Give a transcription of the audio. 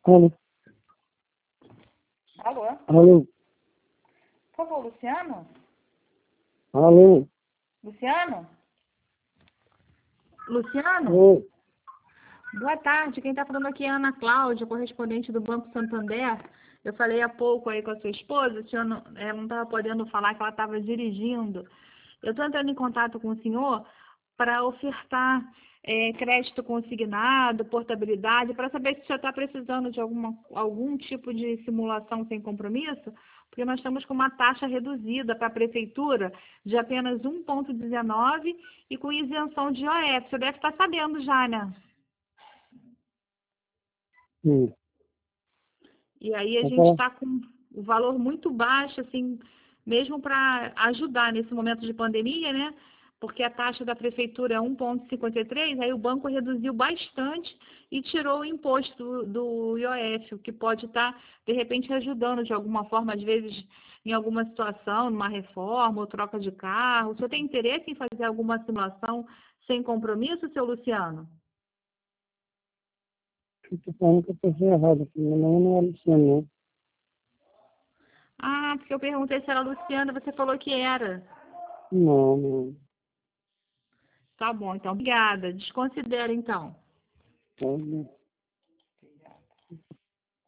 Alô? Alô? Alô? Por favor, Luciano? Alô? Luciano? Luciano? Alô? Boa tarde. Quem está falando aqui é a Ana Cláudia, correspondente do Banco Santander. Eu falei há pouco aí com a sua esposa, o senhor ela não estava podendo falar que ela estava dirigindo. Eu estou entrando em contato com o senhor para ofertar crédito consignado, portabilidade, para saber se o senhor está precisando de algum tipo de simulação sem compromisso, porque nós estamos com uma taxa reduzida para a prefeitura de apenas 1,19 e com isenção de IOF. Você deve estar sabendo já, né? Sim. E aí a Tá gente bom? está com o valor muito baixo, assim, mesmo para ajudar nesse momento de pandemia, né? Porque a taxa da prefeitura é 1,53, aí o banco reduziu bastante e tirou o imposto do IOF, o que pode estar, de repente, ajudando de alguma forma, às vezes, em alguma situação, numa reforma ou troca de carro. O senhor tem interesse em fazer alguma simulação sem compromisso, seu Luciano? Eu tô falando que a pessoa errada aqui. Meu nome não é Luciano, não. Ah, porque eu perguntei se era Luciana, você falou que era. Não, não. Tá bom, então, obrigada. Desconsidera, então. Pode.